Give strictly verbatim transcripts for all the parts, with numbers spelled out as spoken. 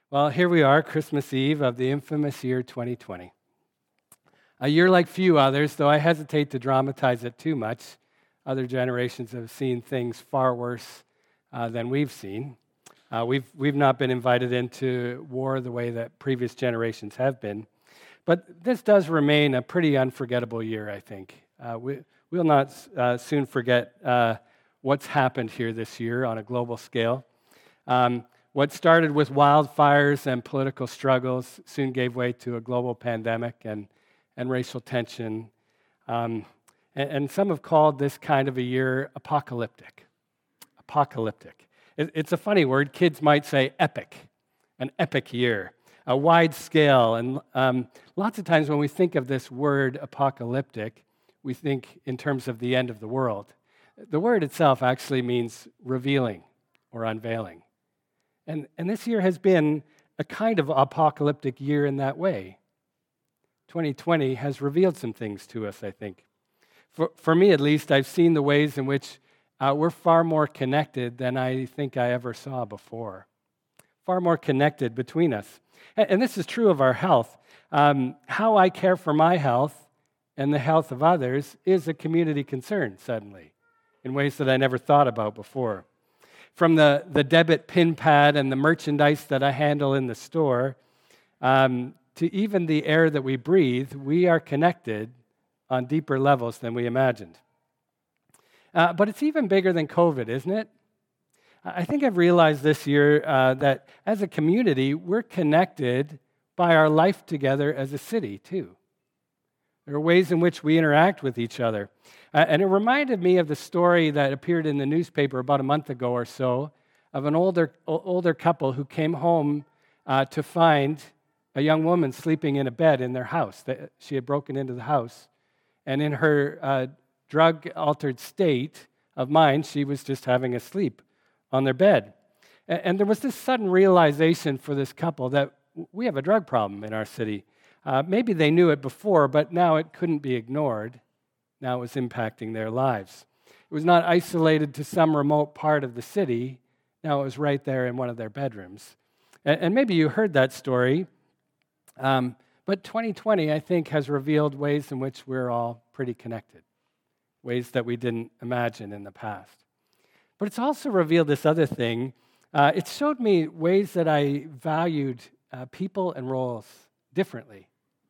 Well, here we are, Christmas Eve of the infamous year twenty twenty. A year like few others, though I hesitate to dramatize it too much. Other generations have seen things far worse uh, than we've seen. Uh, we've, we've not been invited into war the way that previous generations have been. But this does remain a pretty unforgettable year, I think. Uh, we, we'll not uh, soon forget uh, what's happened here this year on a global scale. Um, What started with wildfires and political struggles soon gave way to a global pandemic and, and racial tension. Um, and, and some have called this kind of a year apocalyptic. Apocalyptic. It, it's a funny word. Kids might say epic, an epic year, a wide scale. And um, lots of times when we think of this word apocalyptic, we think in terms of the end of the world. The word itself actually means revealing or unveiling. And, and this year has been a kind of apocalyptic year in that way. twenty twenty has revealed some things to us, I think. For, for me, at least, I've seen the ways in which uh, we're far more connected than I think I ever saw before. Far more connected between us. And, and this is true of our health. Um, how I care for my health and the health of others is a community concern, suddenly, in ways that I never thought about before. From the, the debit pin pad and the merchandise that I handle in the store, um, to even the air that we breathe, we are connected on deeper levels than we imagined. Uh, but it's even bigger than COVID, isn't it? I think I've realized this year uh, that as a community, we're connected by our life together as a city, too. There are ways in which we interact with each other. Uh, and it reminded me of the story that appeared in the newspaper about a month ago or so of an older older couple who came home uh, to find a young woman sleeping in a bed in their house. She had broken into the house. And in her uh, drug-altered state of mind, she was just having a sleep on their bed. And, and there was this sudden realization for this couple that we have a drug problem in our city. Uh, maybe they knew it before, but now it couldn't be ignored. Now it was impacting their lives. It was not isolated to some remote part of the city. Now it was right there in one of their bedrooms. And, and maybe you heard that story. Um, but twenty twenty, I think, has revealed ways in which we're all pretty connected, ways that we didn't imagine in the past. But it's also revealed this other thing. Uh, it showed me ways that I valued uh, people and roles differently.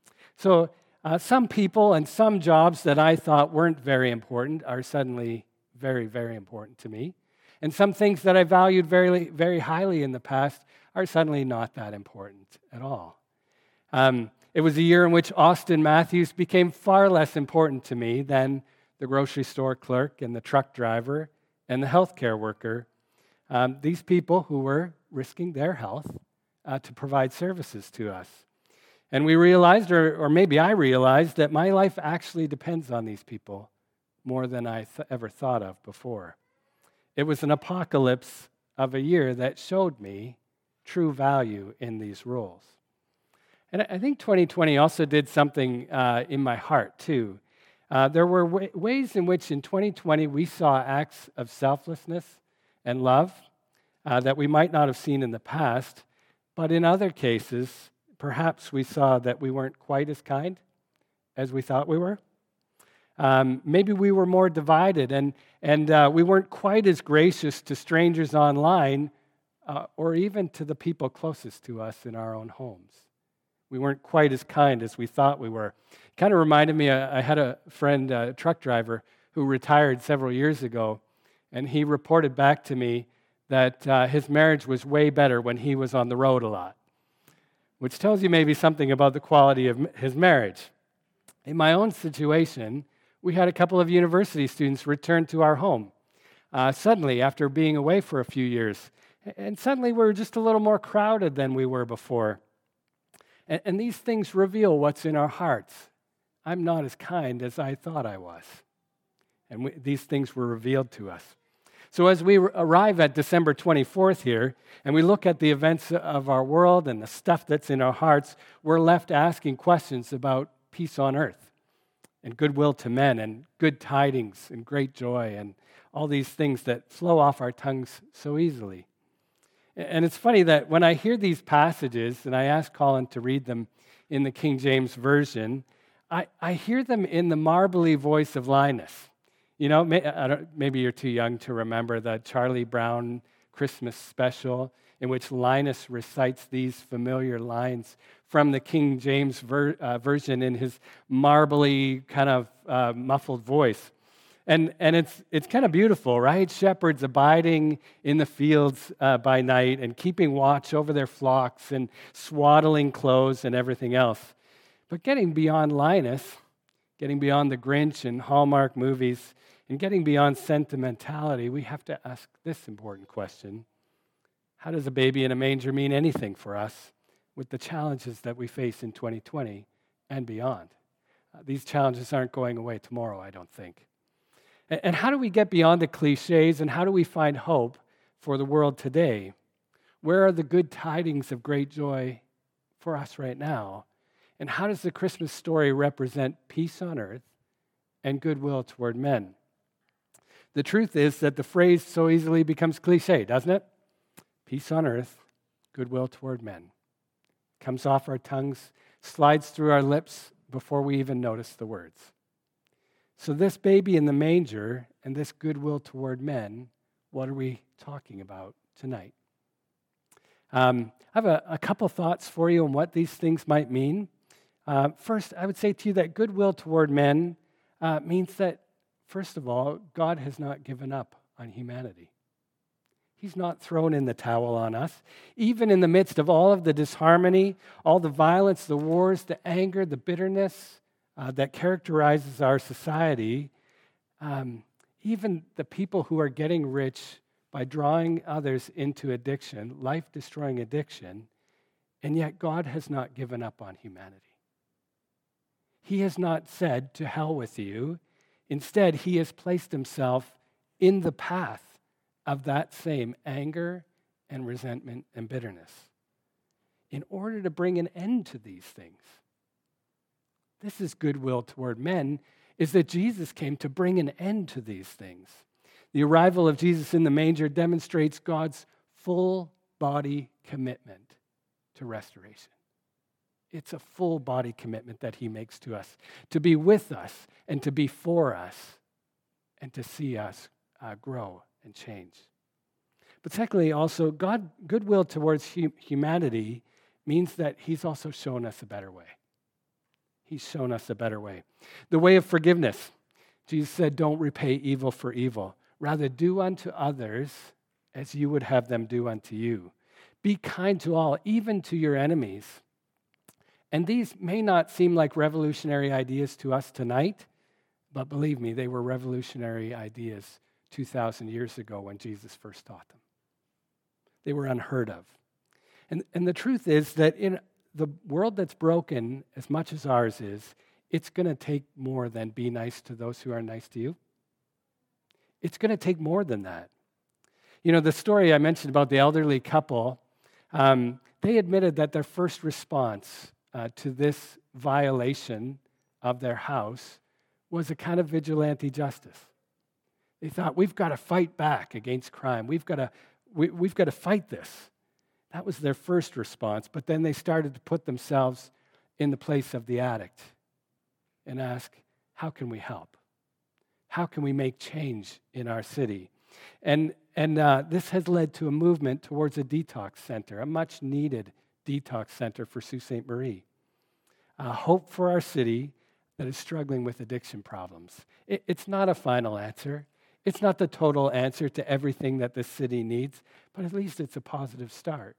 So uh, some people and some jobs that I thought weren't very important are suddenly very, very important to me. And some things that I valued very, very highly in the past are suddenly not that important at all. Um, it was a year in which Austin Matthews became far less important to me than the grocery store clerk and the truck driver and the healthcare worker. Um, these people who were risking their health uh, to provide services to us. And we realized, or, or maybe I realized, that my life actually depends on these people more than I th- ever thought of before. It was an apocalypse of a year that showed me true value in these roles. And I think twenty twenty also did something uh, in my heart, too. Uh, there were w- ways in which in twenty twenty we saw acts of selflessness and love uh, that we might not have seen in the past, but in other cases, perhaps we saw that we weren't quite as kind as we thought we were. Um, maybe we were more divided, and, and uh, we weren't quite as gracious to strangers online uh, or even to the people closest to us in our own homes. We weren't quite as kind as we thought we were. It kind of reminded me, I had a friend, a truck driver, who retired several years ago, and he reported back to me that uh, his marriage was way better when he was on the road a lot, which tells you maybe something about the quality of his marriage. In my own situation, we had a couple of university students return to our home uh, suddenly after being away for a few years. And suddenly we were just a little more crowded than we were before. And, and these things reveal what's in our hearts. I'm not as kind as I thought I was. And we, these things were revealed to us. So as we arrive at December twenty-fourth here, and we look at the events of our world and the stuff that's in our hearts, we're left asking questions about peace on earth and goodwill to men and good tidings and great joy and all these things that flow off our tongues so easily. And it's funny that when I hear these passages, and I ask Colin to read them in the King James Version, I, I hear them in the marbly voice of Linus. You know, may, I don't, maybe you're too young to remember the Charlie Brown Christmas special in which Linus recites these familiar lines from the King James ver, uh, Version in his marbly, kind of uh, muffled voice. And, and it's, it's kind of beautiful, right? Shepherds abiding in the fields uh, by night and keeping watch over their flocks and swaddling clothes and everything else. But getting beyond Linus, getting beyond the Grinch and Hallmark movies, and getting beyond sentimentality, we have to ask this important question. How does a baby in a manger mean anything for us with the challenges that we face in twenty twenty and beyond? Uh, these challenges aren't going away tomorrow, I don't think. And, and how do we get beyond the cliches, and how do we find hope for the world today? Where are the good tidings of great joy for us right now? And how does the Christmas story represent peace on earth and goodwill toward men? The truth is that the phrase so easily becomes cliche, doesn't it? Peace on earth, goodwill toward men. Comes off our tongues, slides through our lips before we even notice the words. So this baby in the manger and this goodwill toward men, what are we talking about tonight? Um, I have a, a couple thoughts for you on what these things might mean. Uh, first, I would say to you that goodwill toward men uh, means that, first of all, God has not given up on humanity. He's not thrown in the towel on us. Even in the midst of all of the disharmony, all the violence, the wars, the anger, the bitterness uh, that characterizes our society, um, even the people who are getting rich by drawing others into addiction, life-destroying addiction, and yet God has not given up on humanity. He has not said, to hell with you. Instead, he has placed himself in the path of that same anger and resentment and bitterness in order to bring an end to these things. This is goodwill toward men, is that Jesus came to bring an end to these things. The arrival of Jesus in the manger demonstrates God's full body commitment to restoration. It's a full body commitment that he makes to us, to be with us and to be for us and to see us uh, grow and change. But secondly, also, God, goodwill towards hum- humanity means that he's also shown us a better way. He's shown us a better way. The way of forgiveness. Jesus said, don't repay evil for evil. Rather, do unto others as you would have them do unto you. Be kind to all, even to your enemies. And these may not seem like revolutionary ideas to us tonight, but believe me, they were revolutionary ideas two thousand years ago when Jesus first taught them. They were unheard of. And, and the truth is that in the world that's broken, as much as ours is, it's going to take more than be nice to those who are nice to you. It's going to take more than that. You know, the story I mentioned about the elderly couple, um, they admitted that their first response uh, to this violation of their house was a kind of vigilante justice. They thought, we've got to fight back against crime. We've got to, we, we've got to fight this. That was their first response, but then they started to put themselves in the place of the addict and ask, how can we help? How can we make change in our city? And, and uh, this has led to a movement towards a detox center, a much-needed detox center for Sault Ste. Marie. Uh, hope for our city that is struggling with addiction problems. It, it's not a final answer. It's not the total answer to everything that this city needs, but at least it's a positive start.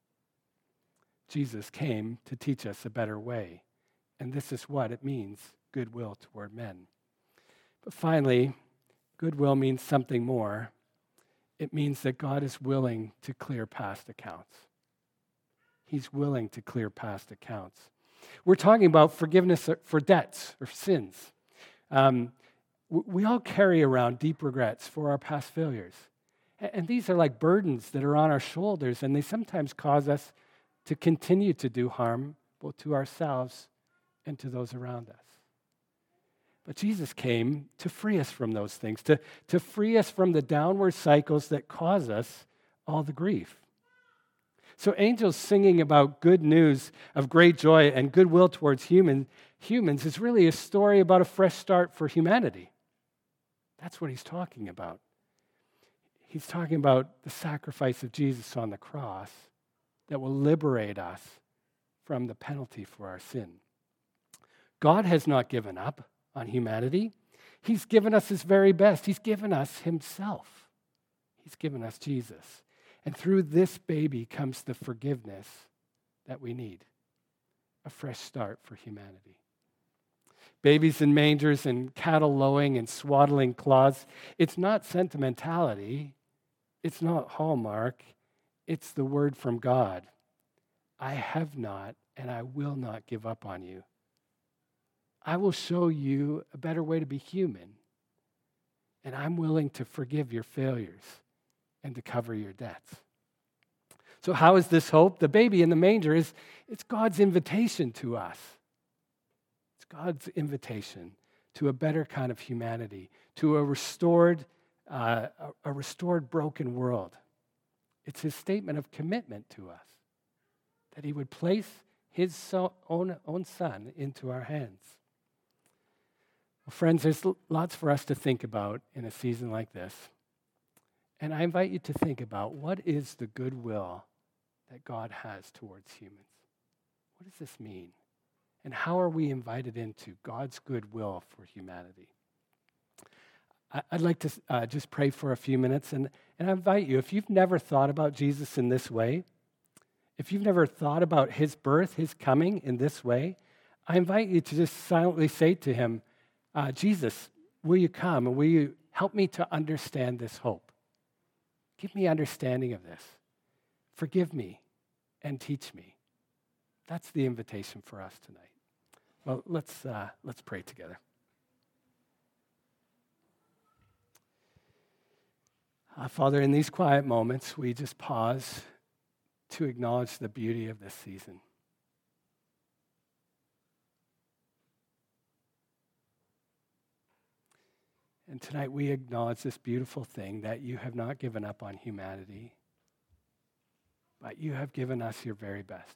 Jesus came to teach us a better way, and this is what it means, goodwill toward men. But finally, goodwill means something more. It means that God is willing to clear past accounts. He's willing to clear past accounts. We're talking about forgiveness for debts or sins. Um, we all carry around deep regrets for our past failures. And these are like burdens that are on our shoulders, and they sometimes cause us to continue to do harm both to ourselves and to those around us. But Jesus came to free us from those things, to, to free us from the downward cycles that cause us all the grief. So angels singing about good news of great joy and goodwill towards human, humans is really a story about a fresh start for humanity. That's what he's talking about. He's talking about the sacrifice of Jesus on the cross that will liberate us from the penalty for our sin. God has not given up on humanity. He's given us his very best. He's given us himself. He's given us Jesus. And through this baby comes the forgiveness that we need, a fresh start for humanity. Babies in mangers and cattle lowing and swaddling cloths, it's not sentimentality. It's not Hallmark. It's the word from God. I have not and I will not give up on you. I will show you a better way to be human. And I'm willing to forgive your failures and to cover your debts. So how is this hope? The baby in the manger is it's God's invitation to us. It's God's invitation to a better kind of humanity, to a restored, uh, a restored broken world. It's his statement of commitment to us, that he would place his so, own, own son into our hands. Well, friends, there's lots for us to think about in a season like this. And I invite you to think about, what is the goodwill that God has towards humans? What does this mean? And how are we invited into God's goodwill for humanity? I'd like to uh, just pray for a few minutes, and, and I invite you, if you've never thought about Jesus in this way, if you've never thought about his birth, his coming in this way, I invite you to just silently say to him, uh, Jesus, will you come and will you help me to understand this hope? Give me understanding of this. Forgive me and teach me. That's the invitation for us tonight. Well, let's uh, let's pray together. Uh, Father, in these quiet moments, we just pause to acknowledge the beauty of this season. And tonight we acknowledge this beautiful thing, that you have not given up on humanity, but you have given us your very best.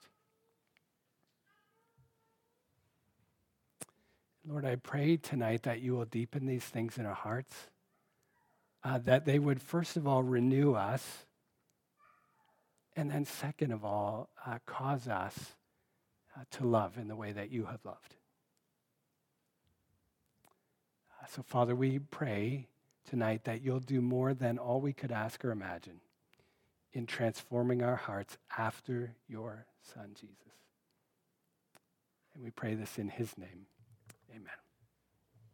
Lord, I pray tonight that you will deepen these things in our hearts, uh, that they would first of all renew us, and then second of all, uh, cause us uh, to love in the way that you have loved. Uh, so, Father, we pray tonight that you'll do more than all we could ask or imagine in transforming our hearts after your Son, Jesus. And we pray this in his name. Amen.